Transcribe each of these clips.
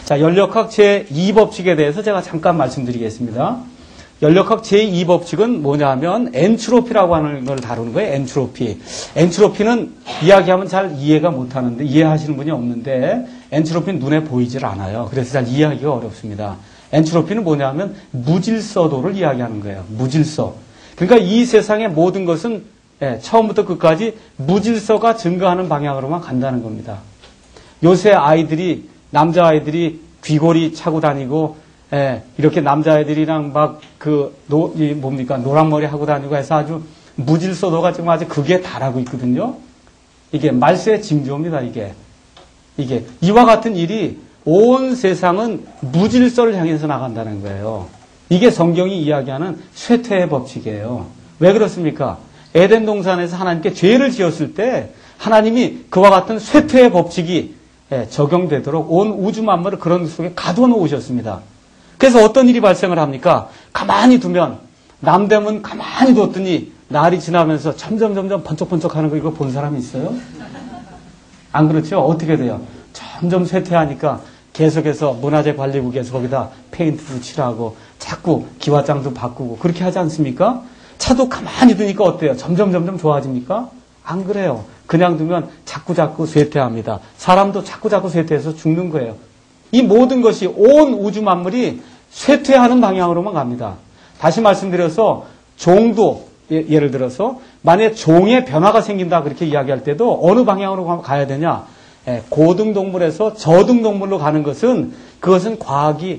자, 연력학 제2법칙에 대해서 제가 잠깐 말씀드리겠습니다. 연력학 제2법칙은 뭐냐 하면 엔트로피라고 하는 걸 다루는 거예요. 엔트로피. 엔트로피는 이야기하면 잘 이해가 못하는데, 이해하시는 분이 없는데 엔트로피는 눈에 보이질 않아요. 그래서 잘 이해하기가 어렵습니다. 엔트로피는 뭐냐 하면 무질서도를 이야기하는 거예요. 무질서. 그러니까 이 세상의 모든 것은 처음부터 끝까지 무질서가 증가하는 방향으로만 간다는 겁니다. 요새 아이들이, 남자아이들이 귀걸이 차고 다니고, 이렇게 남자아이들이랑 막 노란머리 하고 다니고 해서 아주 무질서도가 지금 아주 극에 달하고 있거든요. 이게 말세의 징조입니다, 이게. 이와 같은 일이 온 세상은 무질서를 향해서 나간다는 거예요. 이게 성경이 이야기하는 쇠퇴의 법칙이에요. 왜 그렇습니까? 에덴 동산에서 하나님께 죄를 지었을 때 하나님이 그와 같은 쇠퇴의 법칙이 적용되도록 온 우주 만물을 그런 속에 가둬 놓으셨습니다. 그래서 어떤 일이 발생을 합니까? 가만히 두면, 남대문 가만히 뒀더니 날이 지나면서 점점 번쩍번쩍 하는 거 이거 본 사람이 있어요? 안 그렇죠? 어떻게 돼요? 점점 쇠퇴하니까 계속해서 문화재관리국에서 거기다 페인트도 칠하고 자꾸 기와장도 바꾸고 그렇게 하지 않습니까? 차도 가만히 두니까 어때요? 점점 좋아집니까? 안 그래요. 그냥 두면 자꾸 쇠퇴합니다. 사람도 자꾸 쇠퇴해서 죽는 거예요. 이 모든 것이 온 우주 만물이 쇠퇴하는 방향으로만 갑니다. 다시 말씀드려서 종도 예를 들어서 만약에 종의 변화가 생긴다 그렇게 이야기할 때도 어느 방향으로 가야 되냐? 고등동물에서 저등동물로 가는 것은 그것은 과학이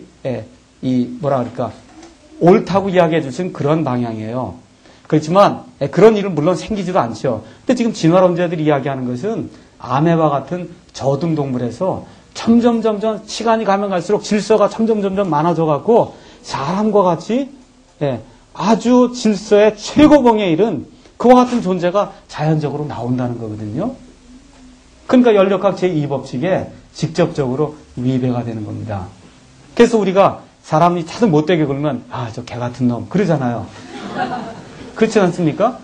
옳다고 이야기해 주신 그런 방향이에요. 그렇지만 그런 일은 물론 생기지도 않죠. 근데 지금 진화론자들이 이야기하는 것은 아메바 같은 저등동물에서 점점 시간이 가면 갈수록 질서가 점점 많아져 갖고 사람과 같이 아주 질서의 최고봉에 이른 그와 같은 존재가 자연적으로 나온다는 거거든요. 그러니까 연력학 제2법칙에 직접적으로 위배가 되는 겁니다. 그래서 우리가 사람이 차도 못되게 굴면 저 개 같은 놈 그러잖아요. 그렇지 않습니까?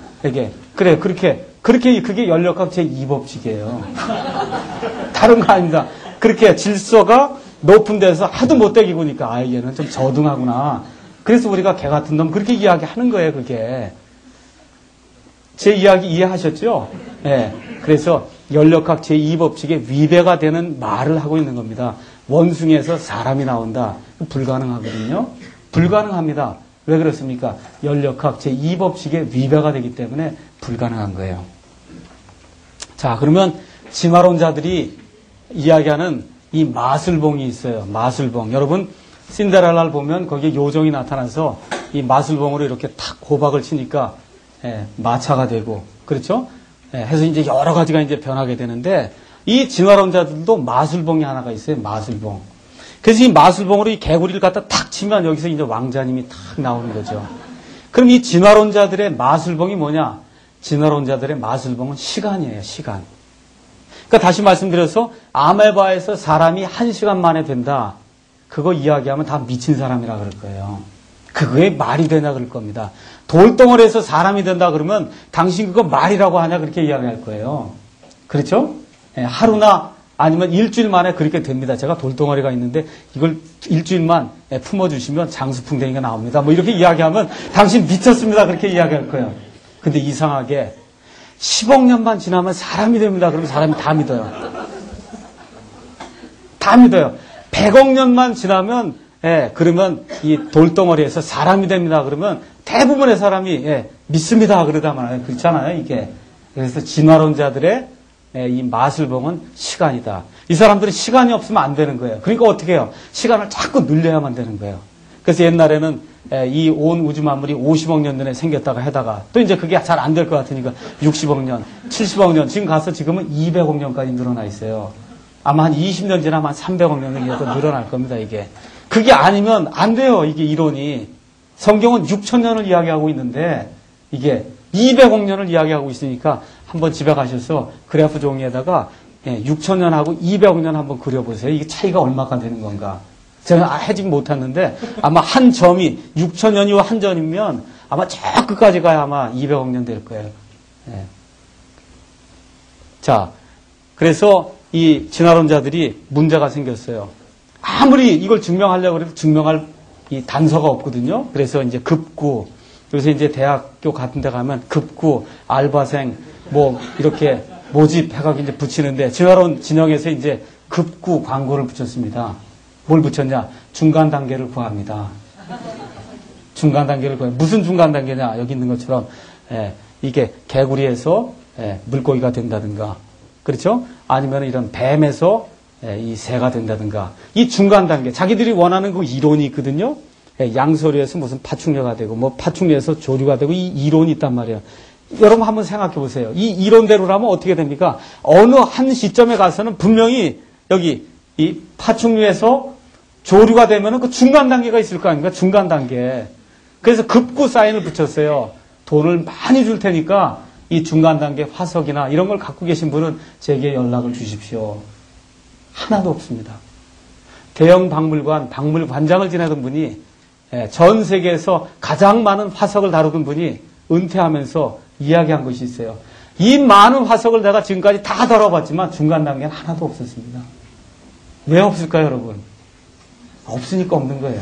그게 연력학 제2법칙이에요. 다른 거 아닙니다. 그렇게 질서가 높은 데서 하도 못되게 구니까 얘는 좀 저등하구나. 그래서 우리가 개 같은 놈 그렇게 이야기하는 거예요. 그게. 제 이야기 이해하셨죠? 그래서 연력학 제2법칙에 위배가 되는 말을 하고 있는 겁니다. 원숭이에서 사람이 나온다. 불가능하거든요. 불가능합니다. 왜 그렇습니까? 연력학 제2법칙에 위배가 되기 때문에 불가능한 거예요. 자, 그러면 진화론자들이 이야기하는 이 마술봉이 있어요. 마술봉. 여러분, 신데렐라를 보면 거기에 요정이 나타나서 이 마술봉으로 이렇게 탁 호박을 치니까 마차가 되고, 그렇죠? 해서 이제 여러 가지가 이제 변하게 되는데, 이 진화론자들도 마술봉이 하나가 있어요. 마술봉. 그래서 이 마술봉으로 이 개구리를 갖다 탁 치면 여기서 이제 왕자님이 탁 나오는 거죠. 그럼 이 진화론자들의 마술봉이 뭐냐? 진화론자들의 마술봉은 시간이에요. 시간. 그러니까 다시 말씀드려서 아메바에서 사람이 1시간 만에 된다. 그거 이야기하면 다 미친 사람이라 그럴 거예요. 그게 말이 되냐 그럴 겁니다. 돌덩어리에서 사람이 된다 그러면 당신 그거 말이라고 하냐 그렇게 이야기할 거예요. 그렇죠? 하루나 아니면 일주일 만에 그렇게 됩니다. 제가 돌덩어리가 있는데 이걸 일주일만 품어주시면 장수풍뎅이가 나옵니다. 뭐 이렇게 이야기하면 당신 미쳤습니다. 그렇게 이야기할 거예요. 근데 이상하게 10억 년만 지나면 사람이 됩니다. 그러면 사람이 다 믿어요. 다 믿어요. 100억 년만 지나면 그러면 이 돌덩어리에서 사람이 됩니다. 그러면 대부분의 사람이 믿습니다. 그러다 말아요. 그렇잖아요. 이게. 그래서 진화론자들의 이 마술봉은 시간이다. 이 사람들은 시간이 없으면 안 되는 거예요. 그러니까 어떻게 해요? 시간을 자꾸 늘려야만 되는 거예요. 그래서 옛날에는 이 온 우주 만물이 50억 년 전에 생겼다가 하다가 또 이제 그게 잘 안 될 것 같으니까 60억 년, 70억 년, 지금은 200억 년까지 늘어나 있어요. 아마 한 20년 지나면 한 300억 년은 더 늘어날 겁니다, 이게. 그게 아니면 안 돼요, 이게 이론이. 성경은 6천년을 이야기하고 있는데 이게 200억 년을 이야기하고 있으니까 한번 집에 가셔서 그래프 종이에다가 6천년하고 200억 년 한번 그려보세요. 이게 차이가 얼마나 되는 건가. 제가 해직 못했는데 아마 한 점이 6천년이고 한 점이면 아마 저 끝까지 가야 아마 200억 년 될 거예요. 자, 그래서 이 진화론자들이 문제가 생겼어요. 아무리 이걸 증명하려고 해도 증명할 이 단서가 없거든요. 그래서 이제 급구, 그래서 이제 대학교 같은 데 가면 급구, 알바생, 뭐, 이렇게 모집해가지고 이제 붙이는데, 지하론 진영에서 이제 급구 광고를 붙였습니다. 뭘 붙였냐? 중간 단계를 구합니다. 중간 단계를 구해요. 무슨 중간 단계냐? 여기 있는 것처럼, 이게 개구리에서 물고기가 된다든가, 그렇죠? 아니면 이런 뱀에서 이 새가 된다든가, 이 중간 단계, 자기들이 원하는 그 이론이 있거든요. 양서류에서 무슨 파충류가 되고, 뭐 파충류에서 조류가 되고, 이 이론이 있단 말이에요. 여러분 한번 생각해 보세요. 이 이론대로라면 어떻게 됩니까? 어느 한 시점에 가서는 분명히 여기 이 파충류에서 조류가 되면은 그 중간 단계가 있을 거 아닙니까? 중간 단계. 그래서 급구 사인을 붙였어요. 돈을 많이 줄 테니까 이 중간 단계 화석이나 이런 걸 갖고 계신 분은 제게 연락을 주십시오. 하나도 없습니다. 대형 박물관, 박물관장을 지내던 분이 전 세계에서 가장 많은 화석을 다루던 분이 은퇴하면서 이야기한 것이 있어요. 이 많은 화석을 내가 지금까지 다 다뤄봤지만 중간 단계는 하나도 없었습니다. 왜 없을까요, 여러분? 없으니까 없는 거예요.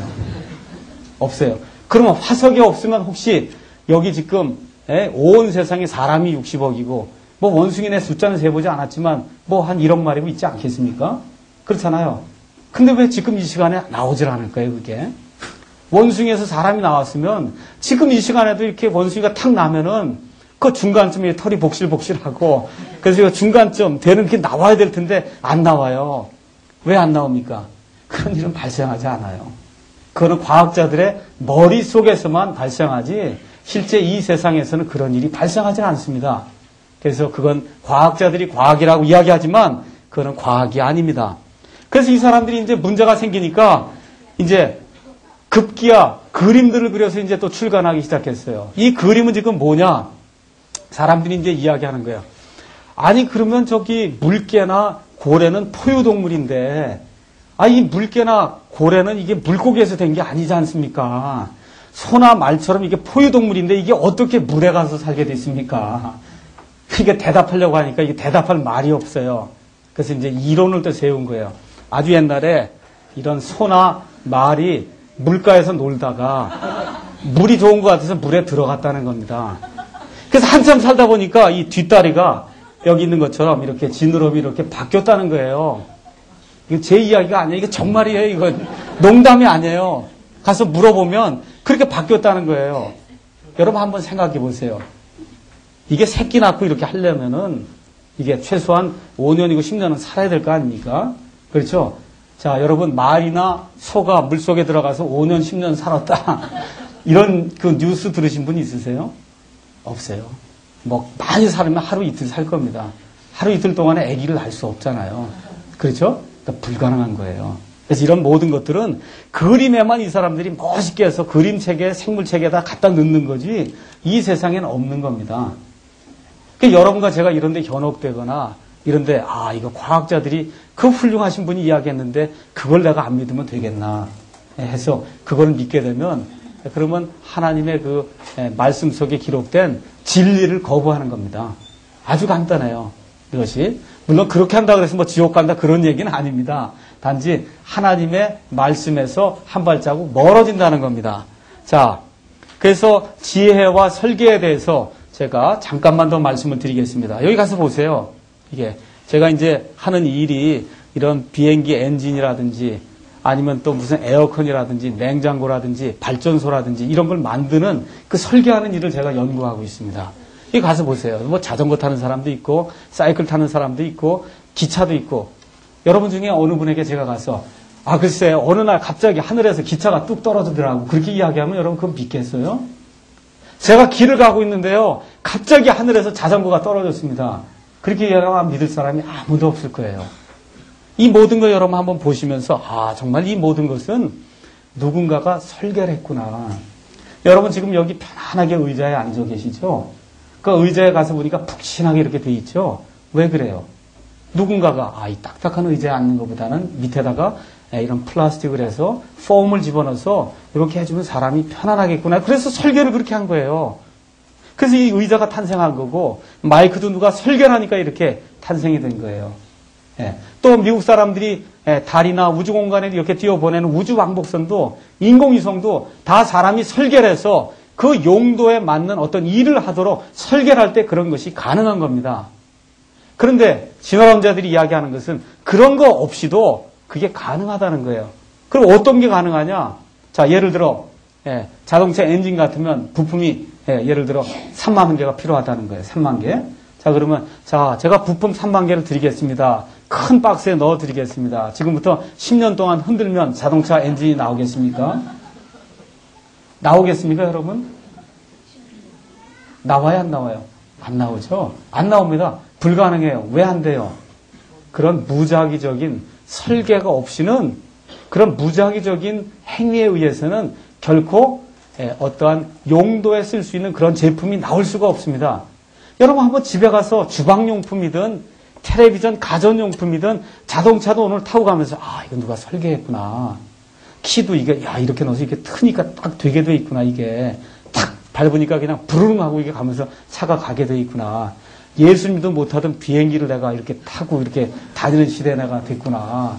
없어요. 그러면 화석이 없으면 혹시 여기 지금 온 세상에 사람이 60억이고 뭐 원숭이네 숫자는 세보지 않았지만 뭐 한 1억 마리고 있지 않겠습니까? 그렇잖아요. 근데 왜 지금 이 시간에 나오질 않을까요, 그게? 원숭이에서 사람이 나왔으면 지금 이 시간에도 이렇게 원숭이가 탁 나면은 그 중간쯤에 털이 복실복실하고 그래서 중간쯤 되는 게 나와야 될 텐데 안 나와요. 왜 안 나옵니까? 그런 일은 발생하지 않아요. 그거는 과학자들의 머릿속에서만 발생하지 실제 이 세상에서는 그런 일이 발생하지 않습니다. 그래서 그건 과학자들이 과학이라고 이야기하지만 그거는 과학이 아닙니다. 그래서 이 사람들이 이제 문제가 생기니까 이제 급기야 그림들을 그려서 이제 또 출간하기 시작했어요. 이 그림은 지금 뭐냐? 사람들이 이제 이야기하는 거예요. 아니 그러면 저기 물개나 고래는 포유동물인데 이 물개나 고래는 이게 물고기에서 된 게 아니지 않습니까? 소나 말처럼 이게 포유동물인데 이게 어떻게 물에 가서 살게 됐습니까? 이게 대답하려고 하니까 이게 대답할 말이 없어요. 그래서 이제 이론을 또 세운 거예요. 아주 옛날에 이런 소나 말이 물가에서 놀다가 물이 좋은 것 같아서 물에 들어갔다는 겁니다. 그래서 한참 살다 보니까 이 뒷다리가 여기 있는 것처럼 이렇게 지느러미 이렇게 바뀌었다는 거예요. 이거 제 이야기가 아니에요. 이게 정말이에요. 이거 농담이 아니에요. 가서 물어보면 그렇게 바뀌었다는 거예요. 여러분 한번 생각해 보세요. 이게 새끼 낳고 이렇게 하려면은 이게 최소한 5년이고 10년은 살아야 될 거 아닙니까? 그렇죠? 자, 여러분 말이나 소가 물속에 들어가서 5년, 10년 살았다. 이런 그 뉴스 들으신 분 있으세요? 없어요. 뭐 많이 살면 하루 이틀 살 겁니다. 하루 이틀 동안에 아기를 낳을 수 없잖아요. 그렇죠? 그러니까 불가능한 거예요. 그래서 이런 모든 것들은 그림에만 이 사람들이 멋있게 해서 그림책에 생물책에다 갖다 넣는 거지 이 세상에는 없는 겁니다. 그러니까 여러분과 제가 이런 데 현혹되거나 이런데 이거 과학자들이 그 훌륭하신 분이 이야기했는데 그걸 내가 안 믿으면 되겠나 해서 그걸 믿게 되면 그러면 하나님의 그 말씀 속에 기록된 진리를 거부하는 겁니다. 아주 간단해요. 이것이. 물론 그렇게 한다 그래서 뭐 지옥 간다 그런 얘기는 아닙니다. 단지 하나님의 말씀에서 한 발자국 멀어진다는 겁니다. 자, 그래서 지혜와 설계에 대해서 제가 잠깐만 더 말씀을 드리겠습니다. 여기 가서 보세요. 이게 제가 이제 하는 일이 이런 비행기 엔진이라든지 아니면 또 무슨 에어컨이라든지 냉장고라든지 발전소라든지 이런 걸 만드는 그 설계하는 일을 제가 연구하고 있습니다. 여기 가서 보세요. 뭐 자전거 타는 사람도 있고 사이클 타는 사람도 있고 기차도 있고 여러분 중에 어느 분에게 제가 가서 글쎄 어느 날 갑자기 하늘에서 기차가 뚝 떨어지더라고 그렇게 이야기하면 여러분 그건 믿겠어요? 제가 길을 가고 있는데요. 갑자기 하늘에서 자전거가 떨어졌습니다. 그렇게 이야기하면 믿을 사람이 아무도 없을 거예요. 이 모든 걸 여러분 한번 보시면서 정말 이 모든 것은 누군가가 설계를 했구나. 여러분 지금 여기 편안하게 의자에 앉아 계시죠? 그 의자에 가서 보니까 푹신하게 이렇게 돼 있죠? 왜 그래요? 누군가가 이 딱딱한 의자에 앉는 것보다는 밑에다가 이런 플라스틱을 해서 폼을 집어넣어서 이렇게 해주면 사람이 편안하겠구나. 그래서 설계를 그렇게 한 거예요. 그래서 이 의자가 탄생한 거고 마이크도 누가 설계를 하니까 이렇게 탄생이 된 거예요. 또 미국 사람들이 달이나 우주공간에 이렇게 띄워보내는 우주왕복선도 인공위성도 다 사람이 설계를 해서 그 용도에 맞는 어떤 일을 하도록 설계를 할 때 그런 것이 가능한 겁니다. 그런데 진화론자들이 이야기하는 것은 그런 거 없이도 그게 가능하다는 거예요. 그럼 어떤 게 가능하냐? 자, 예를 들어 자동차 엔진 같으면 부품이 예를 들어 3만 개가 필요하다는 거예요. 3만 개. 자, 그러면 자, 제가 부품 3만 개를 드리겠습니다. 큰 박스에 넣어 드리겠습니다. 지금부터 10년 동안 흔들면 자동차 엔진이 나오겠습니까? 나오겠습니까, 여러분? 나와요, 안 나와요? 안 나오죠? 안 나옵니다. 불가능해요. 왜 안 돼요? 그런 무작위적인 설계가 없이는 그런 무작위적인 행위에 의해서는 결코 어떠한 용도에 쓸 수 있는 그런 제품이 나올 수가 없습니다. 여러분 한번 집에 가서 주방용품이든 텔레비전, 가전용품이든 자동차도 오늘 타고 가면서 아, 이거 누가 설계했구나. 키도 이게 야 이렇게 넣어서 이렇게 트니까 딱 되게 돼 있구나. 이게 탁 밟으니까 그냥 부르릉 하고 이게 가면서 차가 가게 돼 있구나. 예수님도 못하던 비행기를 내가 이렇게 타고 이렇게 다니는 시대에 내가 됐구나.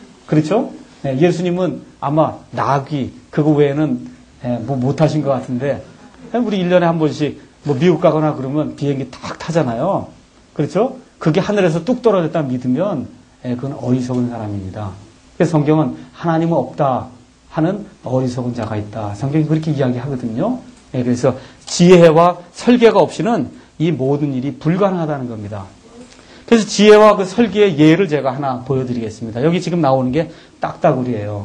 그렇죠? 예수님은 아마 나귀 그거 외에는 뭐 못하신 것 같은데 우리 1년에 한 번씩 뭐 미국 가거나 그러면 비행기 탁 타잖아요. 그렇죠? 그게 하늘에서 뚝 떨어졌다 믿으면 그건 어리석은 사람입니다. 그래서 성경은 하나님은 없다 하는 어리석은 자가 있다. 성경이 그렇게 이야기하거든요. 그래서 지혜와 설계가 없이는 이 모든 일이 불가능하다는 겁니다. 그래서 지혜와 그 설계의 예를 제가 하나 보여드리겠습니다. 여기 지금 나오는 게 딱따구리예요.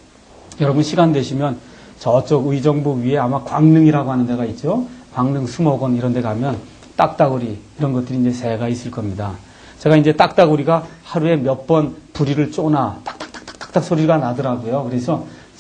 여러분 시간 되시면 저쪽 의정부 위에 아마 광릉이라고 하는 데가 있죠. 광릉 수목원 이런 데 가면 딱따구리 이런 것들이 이제 새가 있을 겁니다. 제가 이제 딱따구리가 하루에 몇 번 부리를 쪼나 딱딱딱딱딱 소리가 나더라고요. 그래서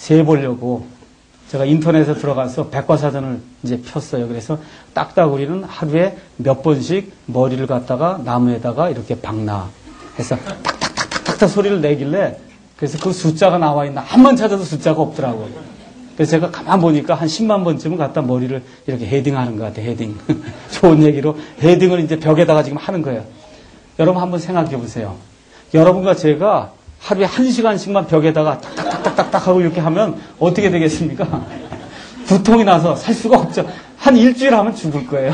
세보려고 제가 인터넷에 들어가서 백과사전을 이제 폈어요. 그래서 딱따구리는 하루에 몇 번씩 머리를 갖다가 나무에다가 이렇게 박나 해서 딱딱딱딱딱 소리를 내길래 그래서 그 숫자가 나와 있나 한 번 찾아도 숫자가 없더라고요. 그래서 제가 가만 보니까 한 10만 번쯤은 갖다 머리를 이렇게 헤딩하는 것 같아요. 헤딩. 좋은 얘기로 헤딩을 이제 벽에다가 지금 하는 거예요. 여러분 한번 생각해 보세요. 여러분과 제가 하루에 1시간씩만 벽에다가 딱딱딱딱딱 하고 이렇게 하면 어떻게 되겠습니까? 두통이 나서 살 수가 없죠. 한 일주일 하면 죽을 거예요.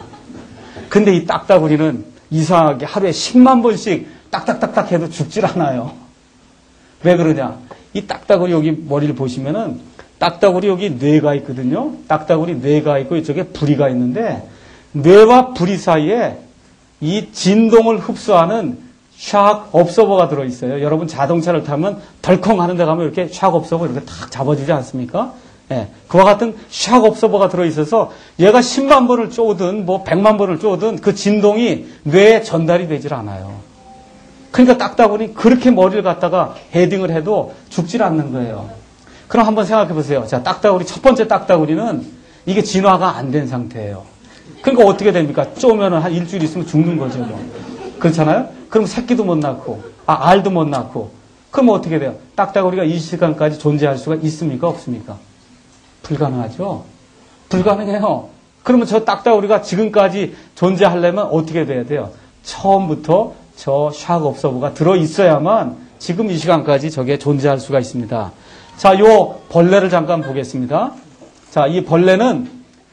근데 이 딱따구리는 이상하게 하루에 10만 번씩 딱딱딱딱 해도 죽질 않아요. 왜 그러냐? 이 딱따구리 여기 머리를 보시면은 딱따구리 여기 뇌가 있거든요. 딱따구리 뇌가 있고 이쪽에 부리가 있는데 뇌와 부리 사이에 이 진동을 흡수하는 샥 업서버가 들어있어요. 여러분 자동차를 타면 덜컹 하는 데 가면 이렇게 샥 업서버 이렇게 탁 잡아주지 않습니까? 예, 그와 같은 샥 업서버가 들어있어서 얘가 10만 번을 쪼든 뭐 100만 번을 쪼든 그 진동이 뇌에 전달이 되질 않아요. 그러니까 딱따구리 그렇게 머리를 갖다가 헤딩을 해도 죽질 않는 거예요. 그럼 한번 생각해 보세요. 자, 딱따구리 첫 번째 딱따구리는 이게 진화가 안 된 상태예요. 그러니까 어떻게 됩니까? 쪼면은 한 일주일 있으면 죽는 거죠. 뭐. 그렇잖아요? 그럼 새끼도 못 낳고, 알도 못 낳고. 그럼 어떻게 돼요? 딱따구리가 이 시간까지 존재할 수가 있습니까? 없습니까? 불가능하죠? 불가능해요. 그러면 저 딱따구리가 지금까지 존재하려면 어떻게 돼야 돼요? 처음부터 저 샥 업서버가 들어있어야만 지금 이 시간까지 저게 존재할 수가 있습니다. 자, 요 벌레를 잠깐 보겠습니다. 자, 이 벌레는,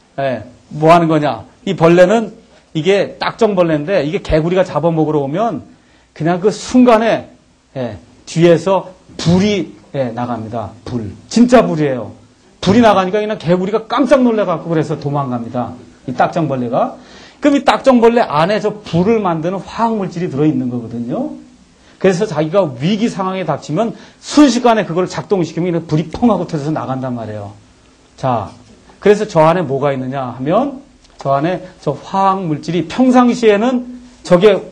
뭐 하는 거냐? 이 벌레는 이게 딱정벌레인데 이게 개구리가 잡아먹으러 오면 그냥 그 순간에 뒤에서 불이 나갑니다. 불. 진짜 불이에요. 불이 나가니까 그냥 개구리가 깜짝 놀래갖고 그래서 도망갑니다. 이 딱정벌레가. 그럼 이 딱정벌레 안에 저 불을 만드는 화학물질이 들어있는 거거든요. 그래서 자기가 위기 상황에 닥치면 순식간에 그걸 작동시키면 불이 펑 하고 터져서 나간단 말이에요. 자, 그래서 저 안에 뭐가 있느냐 하면 저 안에 저 화학물질이 평상시에는 저게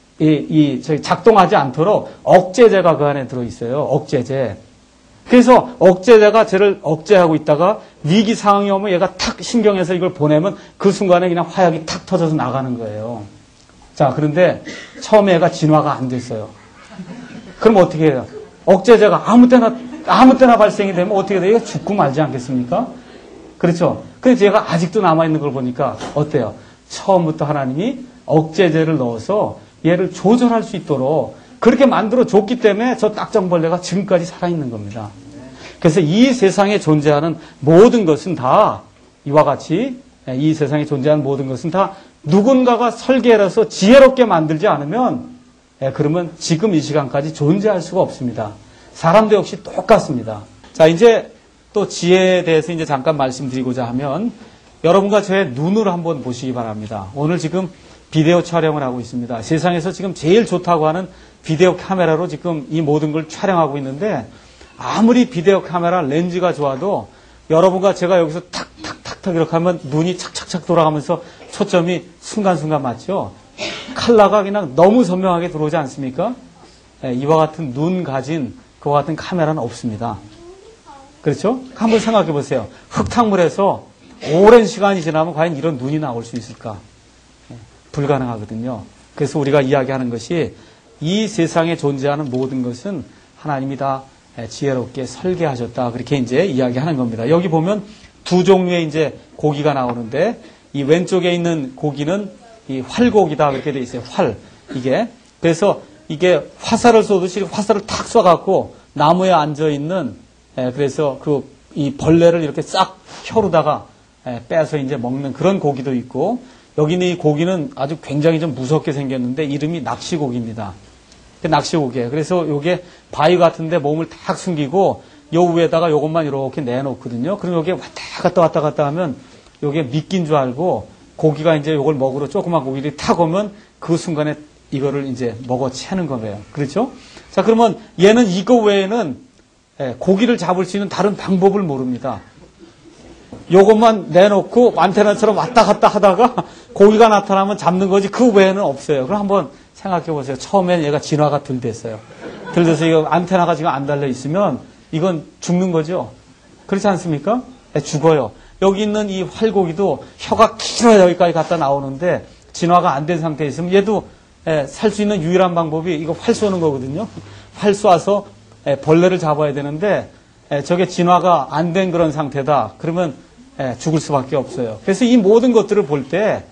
작동하지 않도록 억제제가 그 안에 들어있어요. 억제제. 그래서 억제제가 쟤를 억제하고 있다가 위기 상황이 오면 얘가 탁 신경해서 이걸 보내면 그 순간에 그냥 화약이 탁 터져서 나가는 거예요. 자, 그런데 처음에 얘가 진화가 안 됐어요. 그럼 어떻게 해요? 억제제가 아무 때나 발생이 되면 어떻게 돼요? 얘가 죽고 말지 않겠습니까? 그렇죠? 근데 얘가 아직도 남아있는 걸 보니까 어때요? 처음부터 하나님이 억제제를 넣어서 얘를 조절할 수 있도록 그렇게 만들어 줬기 때문에 저 딱정벌레가 지금까지 살아있는 겁니다. 그래서 이 세상에 존재하는 모든 것은 다 이와 같이 이 세상에 존재하는 모든 것은 다 누군가가 설계해서 지혜롭게 만들지 않으면 그러면 지금 이 시간까지 존재할 수가 없습니다. 사람도 역시 똑같습니다. 자, 이제 또 지혜에 대해서 이제 잠깐 말씀드리고자 하면 여러분과 제 눈으로 한번 보시기 바랍니다. 오늘 지금 비디오 촬영을 하고 있습니다. 세상에서 지금 제일 좋다고 하는 비디오 카메라로 지금 이 모든 걸 촬영하고 있는데 아무리 비디오 카메라 렌즈가 좋아도 여러분과 제가 여기서 탁탁탁탁 이렇게 하면 눈이 착착착 돌아가면서 초점이 순간순간 맞죠? 컬러가 그냥 너무 선명하게 들어오지 않습니까? 이와 같은 눈 가진 그와 같은 카메라는 없습니다. 그렇죠? 한번 생각해 보세요. 흙탕물에서 오랜 시간이 지나면 과연 이런 눈이 나올 수 있을까? 불가능하거든요. 그래서 우리가 이야기하는 것이 이 세상에 존재하는 모든 것은 하나님이 다 지혜롭게 설계하셨다. 그렇게 이제 이야기하는 겁니다. 여기 보면 두 종류의 이제 고기가 나오는데 이 왼쪽에 있는 고기는 이 활고기다. 그렇게 돼 있어요. 활. 이게. 그래서 이게 화살을 쏘듯이 화살을 탁 쏴갖고 나무에 앉아있는 그래서 이 벌레를 이렇게 싹 혀로다가 빼서 이제 먹는 그런 고기도 있고 여기는 이 고기는 아주 굉장히 좀 무섭게 생겼는데 이름이 낚시고기입니다. 낚시고기예요. 그래서 요게 바위 같은데 몸을 탁 숨기고 요 위에다가 요것만 이렇게 내놓거든요. 그럼 요게 왔다 갔다 하면 요게 미끼인 줄 알고 고기가 이제 요걸 먹으러 조그만 고기들이 탁 오면 그 순간에 이거를 이제 먹어 채는 거예요. 그렇죠? 자, 그러면 얘는 이거 외에는 고기를 잡을 수 있는 다른 방법을 모릅니다. 요것만 내놓고 안테나처럼 왔다 갔다 하다가 고기가 나타나면 잡는 거지 그 외에는 없어요. 그럼 한번 생각해 보세요. 처음엔 얘가 진화가 덜 됐어요. 덜 돼서 이거 안테나가 지금 안 달려 있으면 이건 죽는 거죠. 그렇지 않습니까? 죽어요. 여기 있는 이 활고기도 혀가 길어야 여기까지 갖다 나오는데 진화가 안 된 상태에 있으면 얘도 살 수 있는 유일한 방법이 이거 활 쏘는 거거든요. 활 쏴서 벌레를 잡아야 되는데 저게 진화가 안 된 그런 상태다. 그러면 죽을 수밖에 없어요. 그래서 이 모든 것들을 볼 때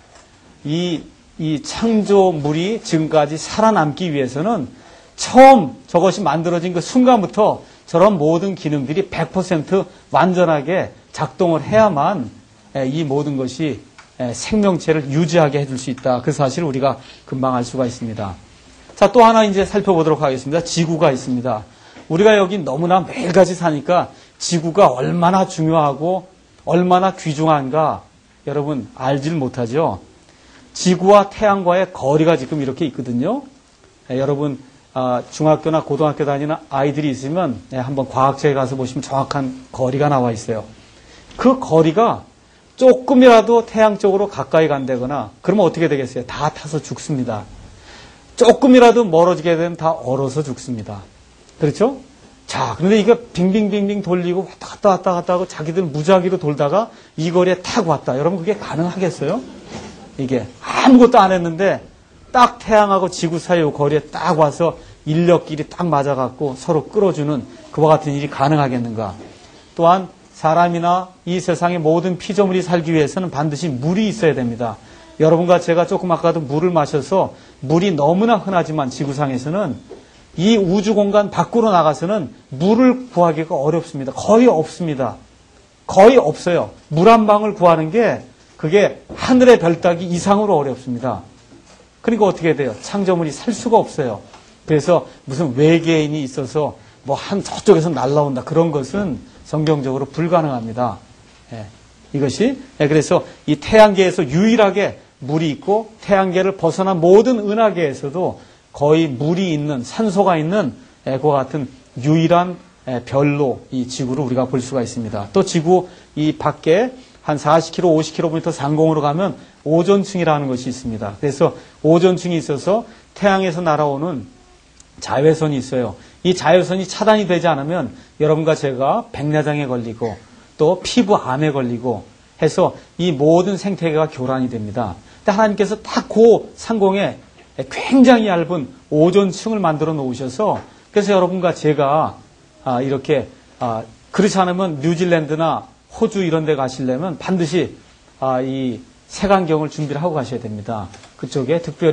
이 창조물이 지금까지 살아남기 위해서는 처음 저것이 만들어진 그 순간부터 저런 모든 기능들이 100% 완전하게 작동을 해야만 이 모든 것이 생명체를 유지하게 해줄 수 있다. 그 사실을 우리가 금방 알 수가 있습니다. 자, 또 하나 이제 살펴보도록 하겠습니다. 지구가 있습니다. 우리가 여기 너무나 매일같이 사니까 지구가 얼마나 중요하고 얼마나 귀중한가 여러분 알질 못하죠. 지구와 태양과의 거리가 지금 이렇게 있거든요. 여러분 중학교나 고등학교 다니는 아이들이 있으면 한번 과학책에 가서 보시면 정확한 거리가 나와 있어요. 그 거리가 조금이라도 태양 쪽으로 가까이 간다거나 그러면 어떻게 되겠어요? 다 타서 죽습니다. 조금이라도 멀어지게 되면 다 얼어서 죽습니다. 그렇죠? 자, 그런데 이거 빙빙빙빙 돌리고 왔다 갔다 하고 자기들 무작위로 돌다가 이 거리에 탁 왔다. 여러분 그게 가능하겠어요? 이게 아무것도 안 했는데 딱 태양하고 지구 사이 거리에 딱 와서 인력끼리 딱 맞아갖고 서로 끌어주는 그와 같은 일이 가능하겠는가? 또한 사람이나 이 세상의 모든 피조물이 살기 위해서는 반드시 물이 있어야 됩니다. 여러분과 제가 조금 아까도 물을 마셔서 물이 너무나 흔하지만 지구상에서는 이 우주 공간 밖으로 나가서는 물을 구하기가 어렵습니다. 거의 없습니다. 거의 없어요. 물 한 방울 구하는 게 그게 하늘의 별 따기 이상으로 어렵습니다. 그러니까 어떻게 돼요? 창조물이 살 수가 없어요. 그래서 무슨 외계인이 있어서 뭐 한 저쪽에서 날라온다. 그런 것은 성경적으로 불가능합니다. 이것이 그래서 이 태양계에서 유일하게 물이 있고 태양계를 벗어난 모든 은하계에서도 거의 물이 있는 산소가 있는 그와 같은 유일한 별로 이 지구를 우리가 볼 수가 있습니다. 또 지구 이 밖에 한 40km, 50km 상공으로 가면 오존층이라는 것이 있습니다. 그래서 오존층이 있어서 태양에서 날아오는 자외선이 있어요. 이 자외선이 차단이 되지 않으면 여러분과 제가 백내장에 걸리고 또 피부암에 걸리고 해서 이 모든 생태계가 교란이 됩니다. 근데 하나님께서 딱 그 상공에 굉장히 얇은 오존층을 만들어 놓으셔서 그래서 여러분과 제가 이렇게 그렇지 않으면 뉴질랜드나 호주 이런 데 가시려면 반드시 이 색안경을 준비를 하고 가셔야 됩니다. 그쪽에 특별히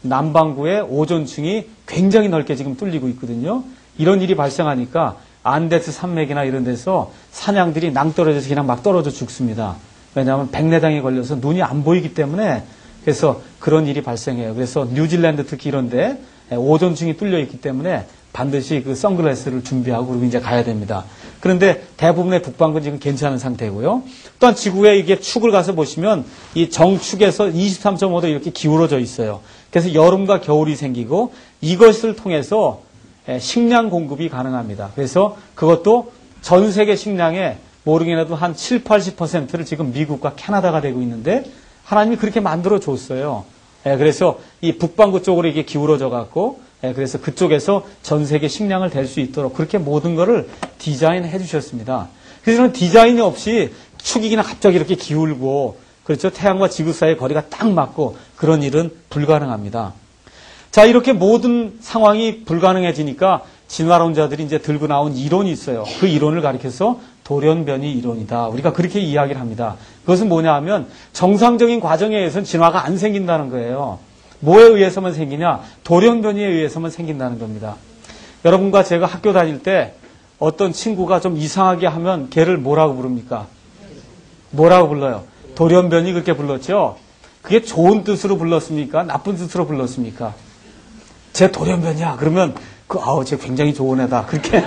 남반구의 오존층이 굉장히 넓게 지금 뚫리고 있거든요. 이런 일이 발생하니까 안데스 산맥이나 이런 데서 사냥들이 낭떠러져서 그냥 막 떨어져 죽습니다. 왜냐하면 백내장에 걸려서 눈이 안 보이기 때문에 그래서 그런 일이 발생해요. 그래서 뉴질랜드 특히 이런데 오존층이 뚫려 있기 때문에 반드시 그 선글라스를 준비하고 그리고 이제 가야 됩니다. 그런데 대부분의 북반구는 지금 괜찮은 상태고요. 또한 지구에 이게 축을 가서 보시면 이 정축에서 23.5도 이렇게 기울어져 있어요. 그래서 여름과 겨울이 생기고 이것을 통해서 식량 공급이 가능합니다. 그래서 그것도 전 세계 식량의 모르긴 해도 한 7, 80%를 지금 미국과 캐나다가 되고 있는데 하나님이 그렇게 만들어 줬어요. 그래서 이 북반구 쪽으로 이게 기울어져 갖고 그래서 그쪽에서 전 세계 식량을 댈 수 있도록 그렇게 모든 거를 디자인해 주셨습니다. 그래서 디자인이 없이 축이 그냥 갑자기 이렇게 기울고 그렇죠. 태양과 지구 사이의 거리가 딱 맞고 그런 일은 불가능합니다. 자, 이렇게 모든 상황이 불가능해지니까 진화론자들이 이제 들고 나온 이론이 있어요. 그 이론을 가리켜서 돌연변이 이론이다. 우리가 그렇게 이야기를 합니다. 그것은 뭐냐 하면 정상적인 과정에 의해서는 진화가 안 생긴다는 거예요. 뭐에 의해서만 생기냐? 돌연변이에 의해서만 생긴다는 겁니다. 여러분과 제가 학교 다닐 때 어떤 친구가 좀 이상하게 하면 걔를 뭐라고 부릅니까? 뭐라고 불러요? 돌연변이 그렇게 불렀죠? 그게 좋은 뜻으로 불렀습니까? 나쁜 뜻으로 불렀습니까? 쟤 돌연변이야. 그러면 쟤 굉장히 좋은 애다. 그렇게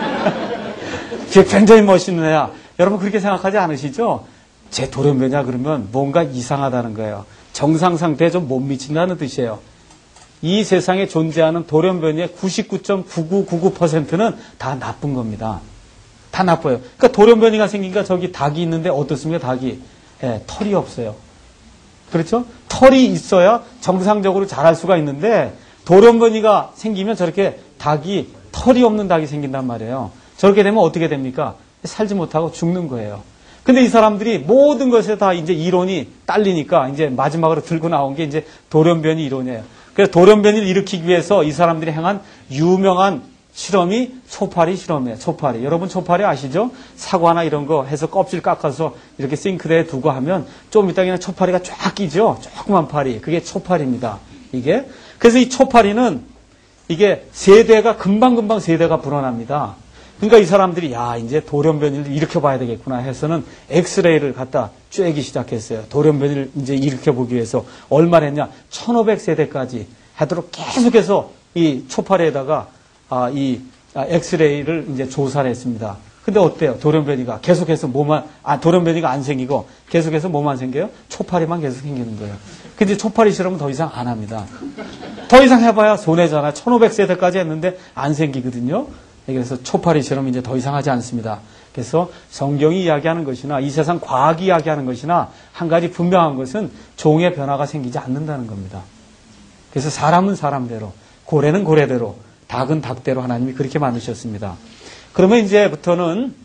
쟤 굉장히 멋있는 애야. 여러분 그렇게 생각하지 않으시죠? 쟤 돌연변이야. 그러면 뭔가 이상하다는 거예요. 정상 상태에 좀 못 미친다는 뜻이에요. 이 세상에 존재하는 돌연변이의 99.9999%는 다 나쁜 겁니다. 다 나빠요. 그러니까 돌연변이가 생기니까 저기 닭이 있는데 어떻습니까? 닭이 털이 없어요. 그렇죠? 털이 있어야 정상적으로 자랄 수가 있는데 돌연변이가 생기면 저렇게 닭이 털이 없는 닭이 생긴단 말이에요. 저렇게 되면 어떻게 됩니까? 살지 못하고 죽는 거예요. 근데 이 사람들이 모든 것에 다 이제 이론이 딸리니까 이제 마지막으로 들고 나온 게 이제 돌연변이 이론이에요. 그래서 돌연변이를 일으키기 위해서 이 사람들이 행한 유명한 실험이 초파리 실험이에요. 초파리. 여러분 초파리 아시죠? 사과나 이런 거 해서 껍질 깎아서 이렇게 싱크대에 두고 하면 좀 이따 그냥 초파리가 쫙 끼죠? 조그만 파리. 그게 초파리입니다. 이게. 그래서 이 초파리는 이게 세대가 금방금방 세대가 불어납니다. 그러니까 이 사람들이 이제 돌연변이를 일으켜봐야 되겠구나 해서는 엑스레이를 갖다 쬐기 시작했어요. 돌연변이를 이제 일으켜보기 위해서 얼마나 했냐? 1500세대까지 하도록 계속해서 이 초파리에다가 이 엑스레이를 이제 조사를 했습니다. 근데 어때요? 돌연변이가 계속해서 돌연변이가 안 생기고 계속해서 뭐만 생겨요? 초파리만 계속 생기는 거예요. 근데 초파리 실험은 더 이상 안 합니다. 더 이상 해봐야 손해잖아요. 1500세대까지 했는데 안 생기거든요. 그래서 초파리 실험 이제 더 이상 하지 않습니다. 그래서 성경이 이야기하는 것이나 이 세상 과학이 이야기하는 것이나 한 가지 분명한 것은 종의 변화가 생기지 않는다는 겁니다. 그래서 사람은 사람대로, 고래는 고래대로, 닭은 닭대로 하나님이 그렇게 만드셨습니다. 그러면 이제부터는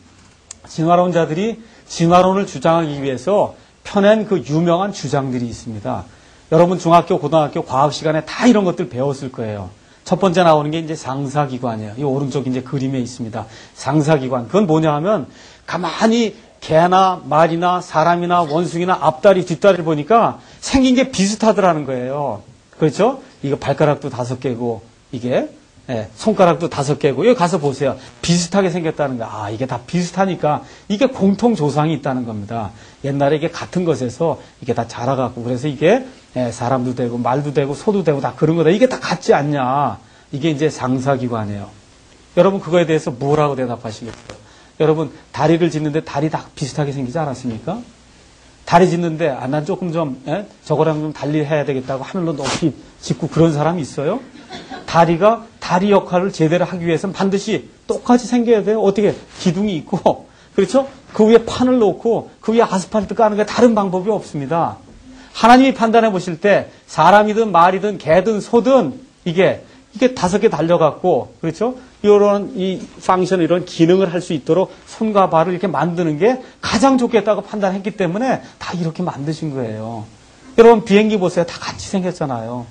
진화론자들이 진화론을 주장하기 위해서 펴낸 그 유명한 주장들이 있습니다. 여러분 중학교, 고등학교 과학 시간에 다 이런 것들 배웠을 거예요. 첫 번째 나오는 게 이제 상사기관이에요. 이 오른쪽 이제 그림에 있습니다. 상사기관. 그건 뭐냐 하면 가만히 개나 말이나 사람이나 원숭이나 앞다리, 뒷다리를 보니까 생긴 게 비슷하더라는 거예요. 그렇죠? 이거 발가락도 5개고 이게 손가락도 5개고 여기 가서 보세요. 비슷하게 생겼다는 거야. 이게 다 비슷하니까 이게 공통 조상이 있다는 겁니다. 옛날에 이게 같은 것에서 이게 다 자라갖고 그래서 이게 사람도 되고 말도 되고 소도 되고 다 그런 거다. 이게 다 같지 않냐. 이게 이제 상사기관이에요. 여러분 그거에 대해서 뭐라고 대답하시겠어요? 여러분 다리를 짓는데 다리 다 비슷하게 생기지 않았습니까? 다리 짓는데 난 조금 좀 저거랑 좀 달리 해야 되겠다고 하늘로 높이 짓고 그런 사람이 있어요? 다리가 다리 역할을 제대로 하기 위해서는 반드시 똑같이 생겨야 돼요. 어떻게 기둥이 있고 그렇죠? 그 위에 판을 놓고 그 위에 아스팔트 까는 게 다른 방법이 없습니다. 하나님이 판단해 보실 때 사람이든 말이든 개든 소든 이게 5개 달려갖고 그렇죠? 이런 이 펑션 이런 기능을 할 수 있도록 손과 발을 이렇게 만드는 게 가장 좋겠다고 판단했기 때문에 다 이렇게 만드신 거예요. 여러분 비행기 보세요. 다 같이 생겼잖아요.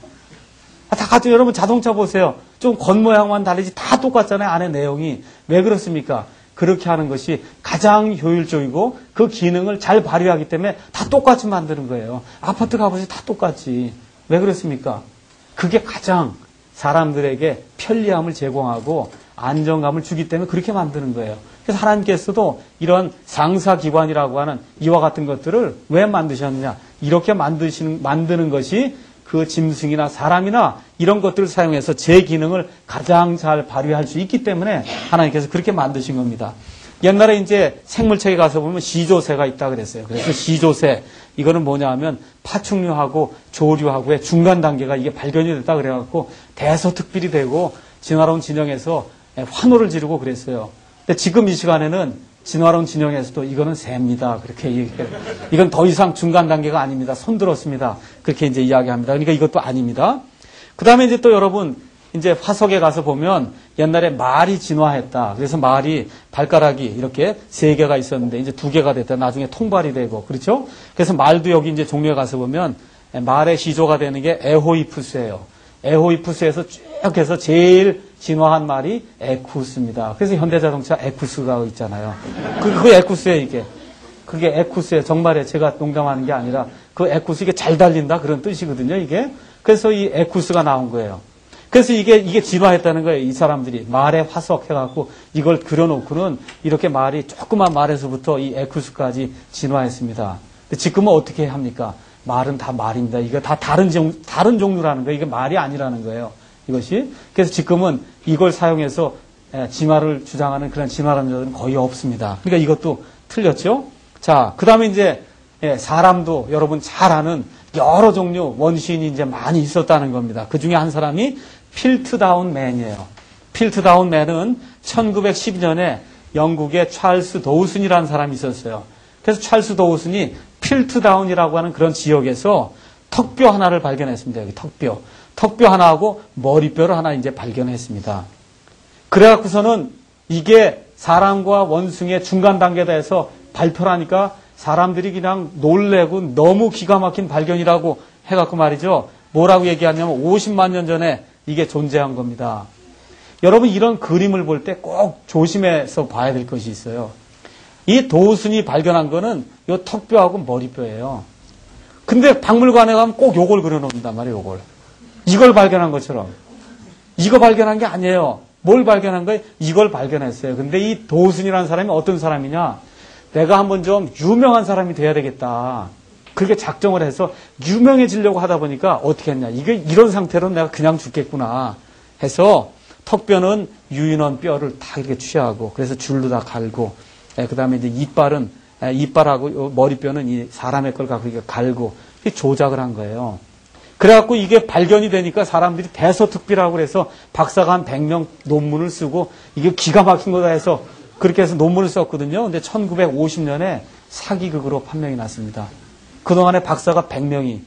다 같이 여러분 자동차 보세요. 좀 겉모양만 다르지 다 똑같잖아요. 안에 내용이. 왜 그렇습니까? 그렇게 하는 것이 가장 효율적이고 그 기능을 잘 발휘하기 때문에 다 똑같이 만드는 거예요. 아파트 가보세요. 다 똑같이. 왜 그렇습니까? 그게 가장 사람들에게 편리함을 제공하고 안정감을 주기 때문에 그렇게 만드는 거예요. 그래서 하나님께서도 이런 상사기관이라고 하는 이와 같은 것들을 왜 만드셨느냐. 이렇게 만드는 것이 그 짐승이나 사람이나 이런 것들을 사용해서 제 기능을 가장 잘 발휘할 수 있기 때문에 하나님께서 그렇게 만드신 겁니다. 옛날에 이제 생물책에 가서 보면 시조새가 있다 그랬어요. 그래서 시조새, 이거는 뭐냐 하면 파충류하고 조류하고의 중간 단계가 이게 발견이 됐다 그래갖고 대서특필이 되고 진화론 진영에서 환호를 지르고 그랬어요. 근데 지금 이 시간에는 진화론 진영에서도 이거는 새입니다. 그렇게 얘기해요. 이건 더 이상 중간 단계가 아닙니다. 손들었습니다. 그렇게 이제 이야기합니다. 그러니까 이것도 아닙니다. 그 다음에 이제 또 여러분, 이제 화석에 가서 보면 옛날에 말이 진화했다. 그래서 말이 발가락이 이렇게 3개가 있었는데 이제 2개가 됐다. 나중에 통발이 되고. 그렇죠? 그래서 말도 여기 이제 종류에 가서 보면 말의 시조가 되는 게 에호이푸스예요. 에호이푸스에서 쭉 해서 제일 진화한 말이 에쿠스입니다. 그래서 현대자동차 에쿠스가 있잖아요. 그 에쿠스예요, 이게. 그게 에쿠스예요. 정말에 제가 농담하는 게 아니라 그 에쿠스 이게 잘 달린다 그런 뜻이거든요, 이게. 그래서 이 에쿠스가 나온 거예요. 그래서 이게 진화했다는 거예요. 이 사람들이 말에 화석 해갖고 이걸 그려놓고는 이렇게 말이 조그만 말에서부터 이 에쿠스까지 진화했습니다. 근데 지금은 어떻게 합니까? 말은 다 말입니다. 이거 다 다른 종류라는 거예요. 이게 말이 아니라는 거예요. 이것이. 그래서 지금은 이걸 사용해서 진화를 주장하는 그런 진화론자들은 거의 없습니다. 그러니까 이것도 틀렸죠? 자, 그 다음에 이제 사람도 여러분 잘 아는 여러 종류 원시인이 이제 많이 있었다는 겁니다. 그 중에 한 사람이 필트다운 맨이에요. 필트다운 맨은 1912년에 영국의 찰스 도우슨이라는 사람이 있었어요. 그래서 찰스 도우슨이 필트다운이라고 하는 그런 지역에서 턱뼈 하나를 발견했습니다. 여기 턱뼈 하나하고 머리뼈를 하나 이제 발견했습니다. 그래갖고서는 이게 사람과 원숭이의 중간 단계다 해서 발표를 하니까 사람들이 그냥 놀래고 너무 기가 막힌 발견이라고 해갖고 말이죠. 뭐라고 얘기하냐면 50만 년 전에 이게 존재한 겁니다. 여러분 이런 그림을 볼 때 꼭 조심해서 봐야 될 것이 있어요. 이 도우슨이 발견한 거는 이 턱뼈하고 머리뼈예요. 근데 박물관에 가면 꼭 요걸 그려놓는단 말이에요. 요걸. 이걸 발견한 것처럼. 이거 발견한 게 아니에요. 뭘 발견한 거예요? 이걸 발견했어요. 근데 이 도우슨이라는 사람이 어떤 사람이냐? 내가 한번 좀 유명한 사람이 돼야 되겠다. 그렇게 작정을 해서 유명해지려고 하다 보니까 어떻게 했냐. 이런 상태로 내가 그냥 죽겠구나 해서 턱뼈는 유인원 뼈를 다 이렇게 취하고 그래서 줄로 다 갈고 그 다음에 이제 이빨하고 머리뼈는 이 사람의 걸 갖고 이렇게 갈고 조작을 한 거예요. 그래갖고 이게 발견이 되니까 사람들이 대서특필하고 그래서 박사가 한 100명 논문을 쓰고 이게 기가 막힌 거다 해서 그렇게 해서 논문을 썼거든요. 근데 1950년에 사기극으로 판명이 났습니다. 그동안에 박사가 100명이,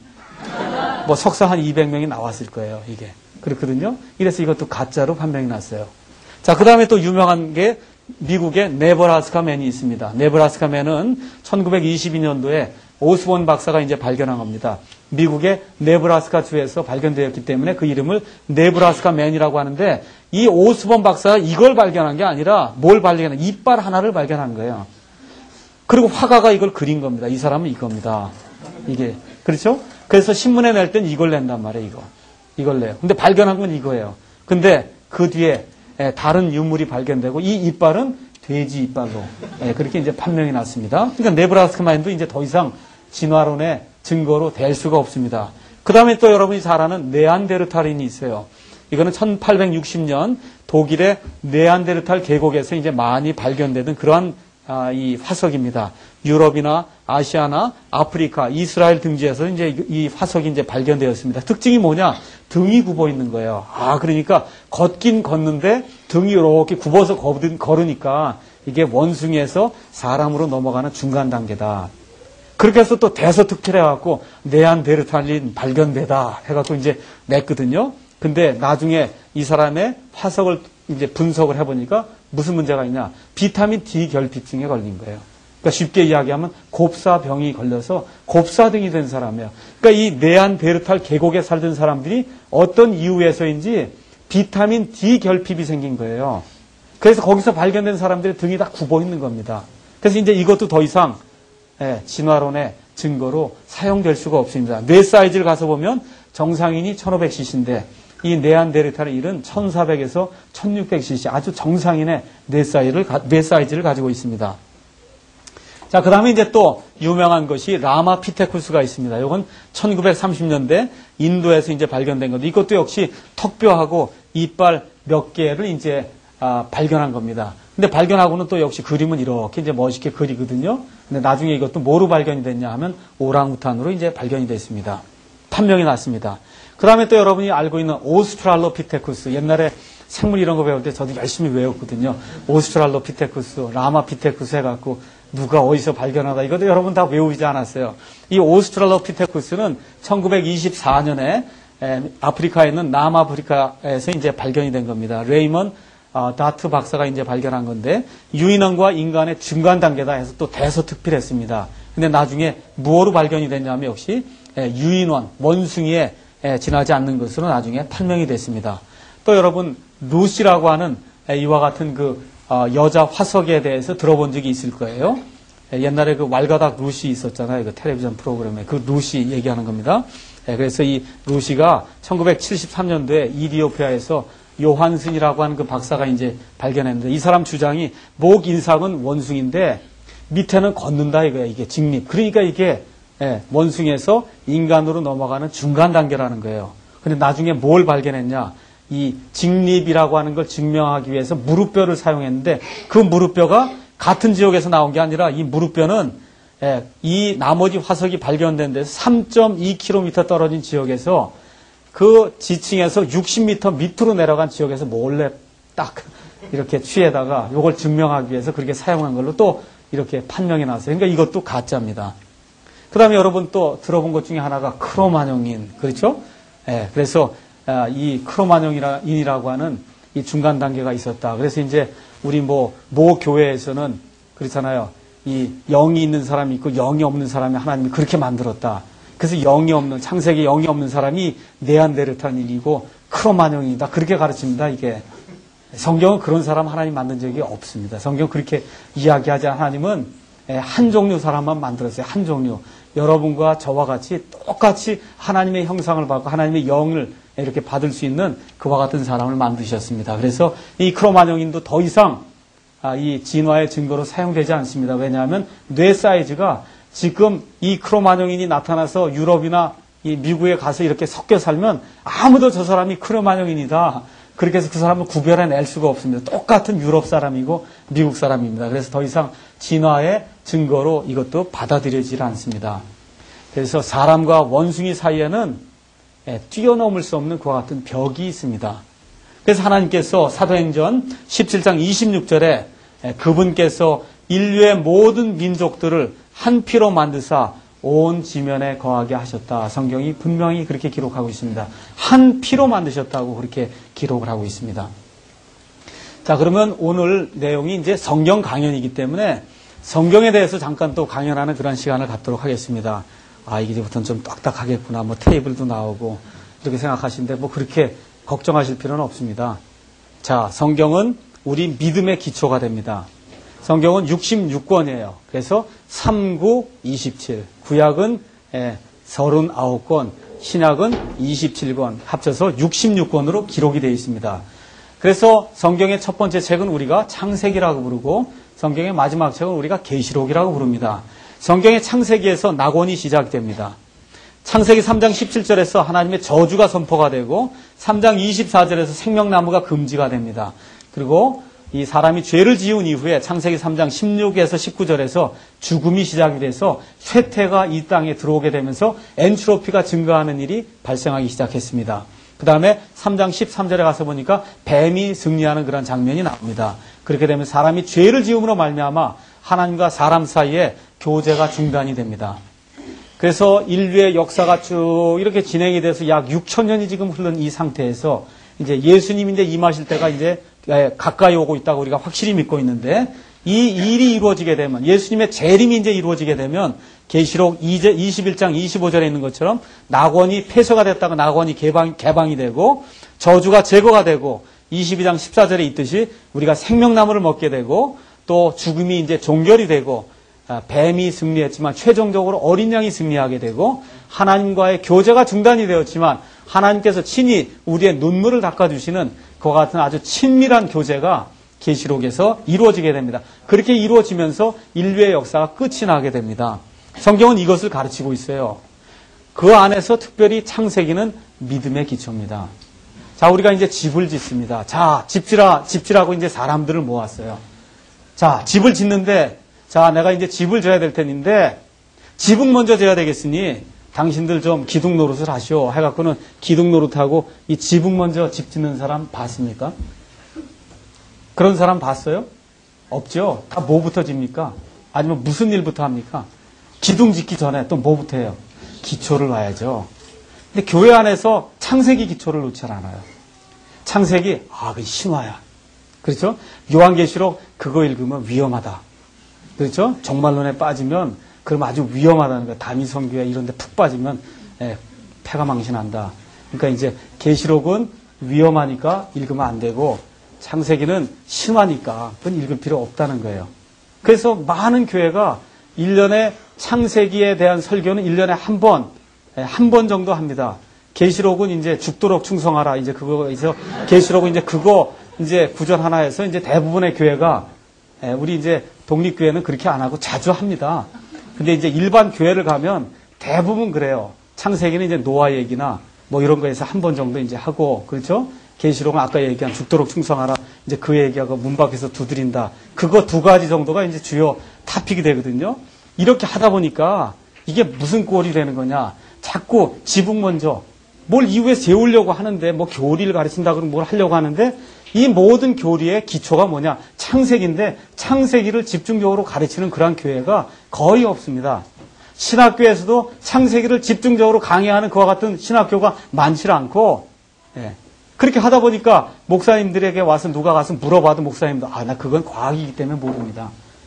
뭐 석사 한 200명이 나왔을 거예요, 이게. 그렇거든요. 이래서 이것도 가짜로 판명이 났어요. 자, 그 다음에 또 유명한 게 미국의 네브라스카 맨이 있습니다. 네브라스카 맨은 1922년도에 오스본 박사가 이제 발견한 겁니다. 미국의 네브라스카 주에서 발견되었기 때문에 그 이름을 네브라스카 맨이라고 하는데 이 오스본 박사가 이걸 발견한 게 아니라 뭘 발견한? 이빨 하나를 발견한 거예요. 그리고 화가가 이걸 그린 겁니다. 이 사람은 이겁니다. 이게 그렇죠? 그래서 신문에 낼 땐 이걸 낸단 말이에요. 이걸 내요. 근데 발견한 건 이거예요. 근데 그 뒤에 다른 유물이 발견되고 이 이빨은 돼지 이빨로 그렇게 이제 판명이 났습니다. 그러니까 네브라스카 맨도 이제 더 이상 진화론의 증거로 될 수가 없습니다. 그 다음에 또 여러분이 잘 아는 네안데르탈인이 있어요. 이거는 1860년 독일의 네안데르탈 계곡에서 이제 많이 발견되던 그러한 이 화석입니다. 유럽이나 아시아나 아프리카, 이스라엘 등지에서 이제 이 화석이 이제 발견되었습니다. 특징이 뭐냐? 등이 굽어 있는 거예요. 그러니까 걷긴 걷는데 등이 이렇게 굽어서 걸으니까 이게 원숭이에서 사람으로 넘어가는 중간 단계다. 그렇게 해서 또 대서특필해갖고 네안데르탈린 발견되다 해갖고 이제 냈거든요. 근데 나중에 이 사람의 화석을 이제 분석을 해보니까 무슨 문제가 있냐? 비타민 D 결핍증에 걸린 거예요. 그러니까 쉽게 이야기하면 곱사병이 걸려서 곱사등이 된 사람이에요. 그러니까 이 네안데르탈 계곡에 살던 사람들이 어떤 이유에서인지 비타민 D 결핍이 생긴 거예요. 그래서 거기서 발견된 사람들의 등이 다 굽어 있는 겁니다. 그래서 이제 이것도 더 이상 진화론의 증거로 사용될 수가 없습니다. 뇌 사이즈를 가서 보면 정상인이 1500cc인데 이 네안데르탈의 일은 1400에서 1600cc 아주 정상인의 뇌 사이즈를 가지고 있습니다. 자, 그 다음에 이제 또 유명한 것이 라마피테쿠스가 있습니다. 이건 1930년대 인도에서 이제 발견된 건데 이것도 역시 턱뼈하고 이빨 몇 개를 이제 발견한 겁니다. 근데 발견하고는 또 역시 그림은 이렇게 이제 멋있게 그리거든요. 근데 나중에 이것도 뭐로 발견이 됐냐 하면 오랑우탄으로 이제 발견이 됐습니다. 판명이 났습니다. 그 다음에 또 여러분이 알고 있는 오스트랄로피테쿠스. 옛날에 생물 이런 거 배울 때 저도 열심히 외웠거든요. 오스트랄로피테쿠스, 라마피테쿠스 해갖고 누가 어디서 발견하다. 이것도 여러분 다 외우지 않았어요. 이 오스트랄로피테쿠스는 1924년에 아프리카에 있는 남아프리카에서 이제 발견이 된 겁니다. 레이먼 다트 박사가 이제 발견한 건데 유인원과 인간의 중간 단계다 해서 또 대서특필했습니다. 근데 나중에 무엇으로 발견이 됐냐면 역시 유인원, 원숭이에 지나지 않는 것으로 나중에 판명이 됐습니다. 또 여러분 루시라고 하는 이와 같은 그 여자 화석에 대해서 들어본 적이 있을 거예요. 옛날에 그 왈가닥 루시 있었잖아요. 그 텔레비전 프로그램에 그 루시 얘기하는 겁니다. 그래서 이 루시가 1973년도에 이디오피아에서 요한슨이라고 하는 그 박사가 이제 발견했는데 이 사람 주장이 목 인상은 원숭인데 밑에는 걷는다 이거야. 이게 직립. 그러니까 이게 원숭이에서 인간으로 넘어가는 중간 단계라는 거예요. 근데 나중에 뭘 발견했냐? 이 직립이라고 하는 걸 증명하기 위해서 무릎뼈를 사용했는데 그 무릎뼈가 같은 지역에서 나온 게 아니라 이 무릎뼈는 이 나머지 화석이 발견된 데서 3.2km 떨어진 지역에서 그 지층에서 60m 밑으로 내려간 지역에서 몰래 딱 이렇게 취해다가 이걸 증명하기 위해서 그렇게 사용한 걸로 또 이렇게 판명이 났어요. 그러니까 이것도 가짜입니다. 그 다음에 여러분 또 들어본 것 중에 하나가 크로마뇽인. 그렇죠? 그래서 이 크로마뇽인이라고 하는 이 중간 단계가 있었다. 그래서 이제 우리 모 교회에서는 그렇잖아요. 이 영이 있는 사람이 있고 영이 없는 사람이 하나님이 그렇게 만들었다. 그래서 영이 없는, 창세기 영이 없는 사람이 네안데르탈인이고 크로마뇽이다. 그렇게 가르칩니다, 이게. 성경은 그런 사람 하나님 만든 적이 없습니다. 성경 그렇게 이야기하지 않은 하나님은 한 종류 사람만 만들었어요. 한 종류. 여러분과 저와 같이 똑같이 하나님의 형상을 받고 하나님의 영을 이렇게 받을 수 있는 그와 같은 사람을 만드셨습니다. 그래서 이 크로마뇽인도 더 이상 이 진화의 증거로 사용되지 않습니다. 왜냐하면 뇌 사이즈가 지금 이 크로마뇽인이 나타나서 유럽이나 이 미국에 가서 이렇게 섞여 살면 아무도 저 사람이 크로마뇽인이다. 그렇게 해서 그 사람을 구별해낼 수가 없습니다. 똑같은 유럽 사람이고 미국 사람입니다. 그래서 더 이상 진화의 증거로 이것도 받아들여지지 않습니다. 그래서 사람과 원숭이 사이에는 뛰어넘을 수 없는 그와 같은 벽이 있습니다. 그래서 하나님께서 사도행전 17장 26절에 그분께서 인류의 모든 민족들을 한 피로 만드사 온 지면에 거하게 하셨다. 성경이 분명히 그렇게 기록하고 있습니다. 한 피로 만드셨다고 그렇게 기록을 하고 있습니다. 자, 그러면 오늘 내용이 이제 성경 강연이기 때문에 성경에 대해서 잠깐 또 강연하는 그런 시간을 갖도록 하겠습니다. 이제부터는 좀 딱딱하겠구나. 뭐 테이블도 나오고 이렇게 생각하시는데 뭐 그렇게 걱정하실 필요는 없습니다. 자, 성경은 우리 믿음의 기초가 됩니다. 성경은 66권이에요. 그래서 3, 9, 27. 구약은 39권, 신약은 27권, 합쳐서 66권으로 기록이 되어 있습니다. 그래서 성경의 첫 번째 책은 우리가 창세기라고 부르고 성경의 마지막 책은 우리가 계시록이라고 부릅니다. 성경의 창세기에서 낙원이 시작됩니다. 창세기 3장 17절에서 하나님의 저주가 선포가 되고 3장 24절에서 생명나무가 금지가 됩니다. 그리고 이 사람이 죄를 지은 이후에 창세기 3장 16에서 19절에서 죽음이 시작이 돼서 쇠퇴가 이 땅에 들어오게 되면서 엔트로피가 증가하는 일이 발생하기 시작했습니다. 그 다음에 3장 13절에 가서 보니까 뱀이 승리하는 그런 장면이 나옵니다. 그렇게 되면 사람이 죄를 지음으로 말미암아 하나님과 사람 사이에 교제가 중단이 됩니다. 그래서 인류의 역사가 쭉 이렇게 진행이 돼서 약 6,000년이 지금 흐른 이 상태에서 이제 예수님이 이제 임하실 때가 이제 가까이 오고 있다고 우리가 확실히 믿고 있는데 이 일이 이루어지게 되면 예수님의 재림이 이제 이루어지게 되면 계시록 21장 25절에 있는 것처럼 낙원이 폐쇄가 됐다가 낙원이 개방이 되고 저주가 제거가 되고 22장 14절에 있듯이 우리가 생명나무를 먹게 되고 또 죽음이 이제 종결이 되고 뱀이 승리했지만 최종적으로 어린 양이 승리하게 되고 하나님과의 교제가 중단이 되었지만 하나님께서 친히 우리의 눈물을 닦아주시는 그와 같은 아주 친밀한 교제가 계시록에서 이루어지게 됩니다. 그렇게 이루어지면서 인류의 역사가 끝이 나게 됩니다. 성경은 이것을 가르치고 있어요. 그 안에서 특별히 창세기는 믿음의 기초입니다. 자, 우리가 이제 집을 짓습니다. 자, 집지라고 이제 사람들을 모았어요. 자, 집을 짓는데, 자, 내가 이제 집을 져야 될 텐데, 집은 먼저 져야 되겠으니, 당신들 좀 기둥 노릇을 하시오. 해갖고는 기둥 노릇하고, 이 집은 먼저 집 짓는 사람 봤습니까? 그런 사람 봤어요? 없죠? 다 뭐부터 집니까? 아니면 무슨 일부터 합니까? 기둥 짓기 전에 또 뭐부터 해요? 기초를 놔야죠. 근데 교회 안에서 창세기 기초를 놓지 않아요. 창세기, 그 신화야. 그렇죠? 요한계시록 그거 읽으면 위험하다. 그렇죠? 정말론에 빠지면 그럼 아주 위험하다는 거예요. 다미성교회 이런 데 푹 빠지면 패가 망신한다. 그러니까 이제 계시록은 위험하니까 읽으면 안 되고 창세기는 신화니까 그건 읽을 필요 없다는 거예요. 그래서 많은 교회가 1년에 창세기에 대한 설교는 1년에 한 번 정도 합니다. 계시록은 이제 죽도록 충성하라. 이제 그거에서 계시록은 이제 그거 이제 구절 하나 해서 이제 대부분의 교회가 우리 이제 독립교회는 그렇게 안 하고 자주 합니다. 근데 이제 일반 교회를 가면 대부분 그래요. 창세기는 이제 노아 얘기나 뭐 이런 거에서 한 번 정도 이제 하고 그렇죠? 계시록은 아까 얘기한 죽도록 충성하라. 이제 그 얘기하고 문 밖에서 두드린다. 그거 두 가지 정도가 이제 주요 타픽이 되거든요. 이렇게 하다 보니까 이게 무슨 꼴이 되는 거냐. 자꾸 지붕 먼저 뭘 이후에 세우려고 하는데 뭐 교리를 가르친다 그러면 뭘 하려고 하는데 이 모든 교리의 기초가 뭐냐. 창세기인데 창세기를 집중적으로 가르치는 그러한 교회가 거의 없습니다. 신학교에서도 창세기를 집중적으로 강의하는 그와 같은 신학교가 많지 않고 그렇게 하다 보니까 목사님들에게 와서 누가 가서 물어봐도 목사님도 나 그건 과학이기 때문에 모릅니다.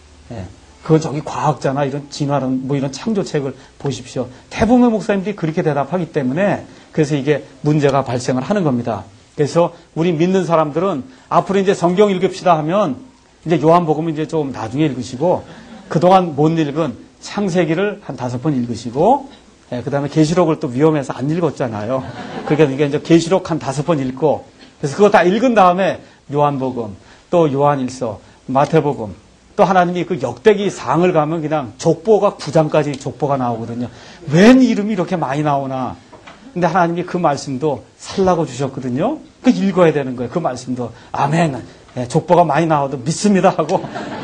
그건 저기 과학자나 이런 진화론 뭐 이런 창조책을 보십시오. 대부분의 목사님들이 그렇게 대답하기 때문에 그래서 이게 문제가 발생을 하는 겁니다. 그래서 우리 믿는 사람들은 앞으로 이제 성경 읽읍시다 하면 이제 요한복음은 이제 좀 나중에 읽으시고 그동안 못 읽은 창세기를 한 5번 읽으시고 그 다음에 계시록을 또 위험해서 안 읽었잖아요. 그러니까 이제 계시록 한 5번 읽고 그래서 그거 다 읽은 다음에 요한복음 또 요한일서 마태복음 또 하나님이 그 역대기 상을 가면 그냥 족보가 9장까지 족보가 나오거든요. 웬 이름이 이렇게 많이 나오나. 근데 하나님이 그 말씀도 살라고 주셨거든요. 그 읽어야 되는 거예요. 그 말씀도. 아멘. 족보가 많이 나와도 믿습니다 하고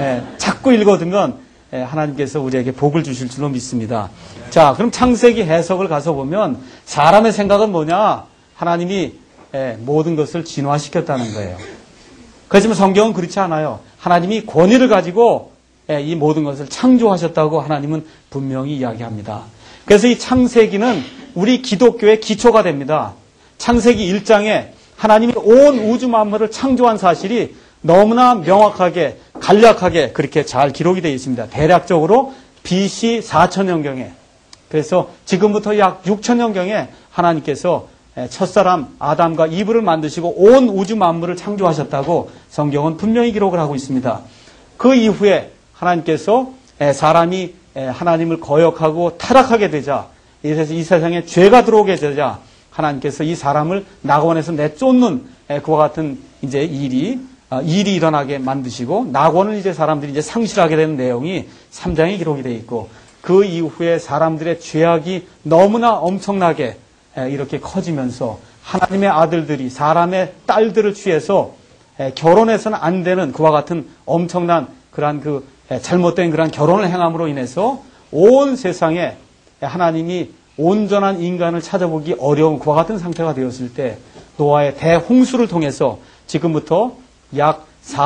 자꾸 읽어두면 하나님께서 우리에게 복을 주실 줄로 믿습니다. 자, 그럼 창세기 해석을 가서 보면 사람의 생각은 뭐냐? 하나님이 모든 것을 진화시켰다는 거예요. 그렇지만 성경은 그렇지 않아요. 하나님이 권위를 가지고 이 모든 것을 창조하셨다고 하나님은 분명히 이야기합니다. 그래서 이 창세기는 우리 기독교의 기초가 됩니다. 창세기 1장에 하나님이 온 우주 만물을 창조한 사실이 너무나 명확하게 간략하게 그렇게 잘 기록이 되어 있습니다. 대략적으로 BC 4000년경에 그래서 지금부터 약 6000년경에 하나님께서 첫사람 아담과 이브를 만드시고 온 우주 만물을 창조하셨다고 성경은 분명히 기록을 하고 있습니다. 그 이후에 하나님께서 사람이 하나님을 거역하고 타락하게 되자 이 세상에 죄가 들어오게 되자 하나님께서 이 사람을 낙원에서 내쫓는 그와 같은 이제 일이 일어나게 만드시고 낙원을 이제 사람들이 이제 상실하게 되는 내용이 3장에 기록이 되어 있고 그 이후에 사람들의 죄악이 너무나 엄청나게 이렇게 커지면서 하나님의 아들들이 사람의 딸들을 취해서 결혼해서는 안 되는 그와 같은 엄청난 그러한 그 잘못된 그러한 결혼을 행함으로 인해서 온 세상에 하나님이 온전한 인간을 찾아보기 어려운 그와 같은 상태가 되었을 때 노아의 대홍수를 통해서 지금부터 약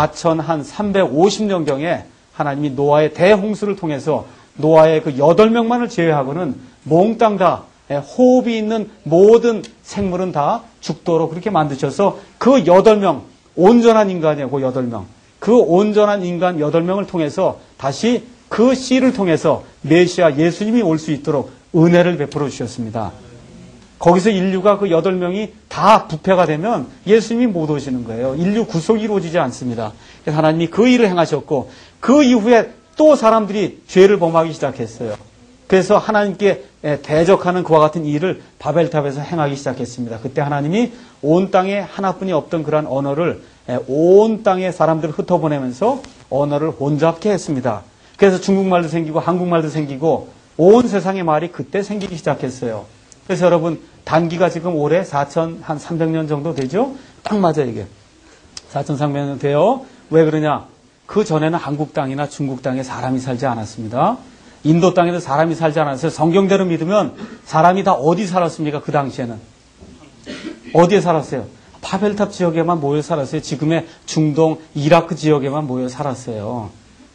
4350년경에 하나님이 노아의 대홍수를 통해서 노아의 그 8명만을 제외하고는 몽땅 다 호흡이 있는 모든 생물은 다 죽도록 그렇게 만드셔서 그 8명 온전한 인간이에요. 그 8명. 그 온전한 인간 8명을 통해서 다시 그 씨를 통해서 메시아 예수님이 올 수 있도록 은혜를 베풀어 주셨습니다. 거기서 인류가 그 8명이 다 부패가 되면 예수님이 못 오시는 거예요. 인류 구속이 이루어지지 않습니다. 그래서 하나님이 그 일을 행하셨고 그 이후에 또 사람들이 죄를 범하기 시작했어요. 그래서 하나님께 대적하는 그와 같은 일을 바벨탑에서 행하기 시작했습니다. 그때 하나님이 온 땅에 하나뿐이 없던 그러한 언어를 온 땅에 사람들을 흩어보내면서 언어를 혼잡케 했습니다. 그래서 중국말도 생기고 한국말도 생기고 온 세상의 말이 그때 생기기 시작했어요. 그래서 여러분 단기가 지금 올해 4,300년 정도 되죠? 딱 맞아요 이게. 4,300년 돼요. 왜 그러냐? 그 전에는 한국 땅이나 중국 땅에 사람이 살지 않았습니다. 인도 땅에도 사람이 살지 않았어요. 성경대로 믿으면 사람이 다 어디 살았습니까? 그 당시에는. 어디에 살았어요? 바벨탑 지역에만 모여 살았어요. 지금의 중동, 이라크 지역에만 모여 살았어요.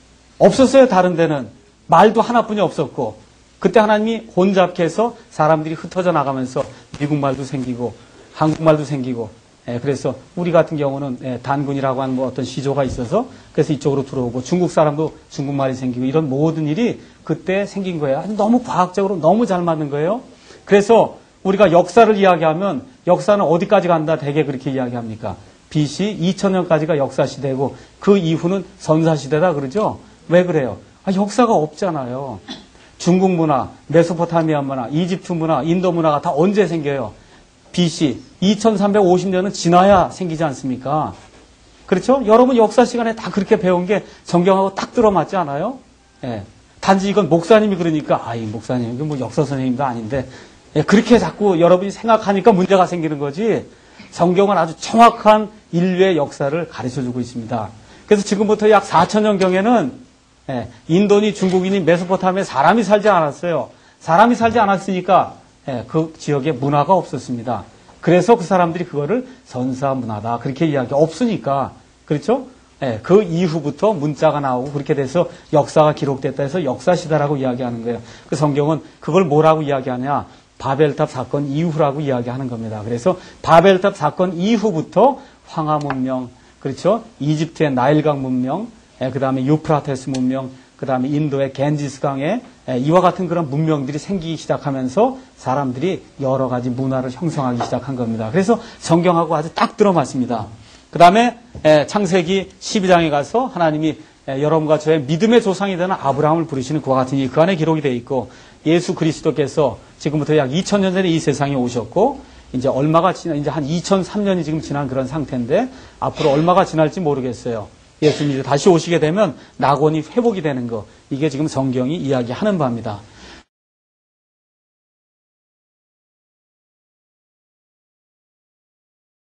없었어요. 다른 데는. 말도 하나뿐이 없었고 그때 하나님이 혼잡케 해서 사람들이 흩어져 나가면서 미국말도 생기고 한국말도 생기고 그래서 우리 같은 경우는 단군이라고 하는 뭐 어떤 시조가 있어서 그래서 이쪽으로 들어오고 중국 사람도 중국말이 생기고 이런 모든 일이 그때 생긴 거예요. 너무 과학적으로 너무 잘 맞는 거예요. 그래서 우리가 역사를 이야기하면 역사는 어디까지 간다 되게 그렇게 이야기합니까? BC 2000년까지가 역사시대고 그 이후는 선사시대다 그러죠. 왜 그래요? 역사가 없잖아요. 중국 문화, 메소포타미아 문화, 이집트 문화, 인도 문화가 다 언제 생겨요? BC 2350년은 지나야 생기지 않습니까? 그렇죠? 여러분 역사 시간에 다 그렇게 배운 게 성경하고 딱 들어맞지 않아요? 예. 단지 이건 목사님이 그러니까 이 목사님 이건 뭐 역사 선생님도 아닌데 그렇게 자꾸 여러분이 생각하니까 문제가 생기는 거지. 성경은 아주 정확한 인류의 역사를 가르쳐주고 있습니다. 그래서 지금부터 약 4000년경에는 인도니 중국인이 메소포타미아에 사람이 살지 않았어요. 사람이 살지 않았으니까 그 지역에 문화가 없었습니다. 그래서 그 사람들이 그거를 선사 문화다 그렇게 이야기 없으니까 그렇죠? 그 이후부터 문자가 나오고 그렇게 돼서 역사가 기록됐다 해서 역사시대라고 이야기하는 거예요. 그 성경은 그걸 뭐라고 이야기하냐? 바벨탑 사건 이후라고 이야기하는 겁니다. 그래서 바벨탑 사건 이후부터 황하 문명, 그렇죠? 이집트의 나일강 문명, 그 다음에 유프라테스 문명, 그 다음에 인도의 겐지스강에 이와 같은 그런 문명들이 생기기 시작하면서 사람들이 여러 가지 문화를 형성하기 시작한 겁니다. 그래서 성경하고 아주 딱 들어맞습니다. 그 다음에 창세기 12장에 가서 하나님이 여러분과 저의 믿음의 조상이 되는 아브라함을 부르시는 그와 같은 일 그 안에 기록이 되어 있고 예수 그리스도께서 지금부터 약 2000년 전에 이 세상에 오셨고 이제 얼마가 지나 이제 한 2003년이 지금 지난 그런 상태인데 앞으로 얼마가 지날지 모르겠어요. 예수님이 다시 오시게 되면 낙원이 회복이 되는 거 이게 지금 성경이 이야기하는 바입니다.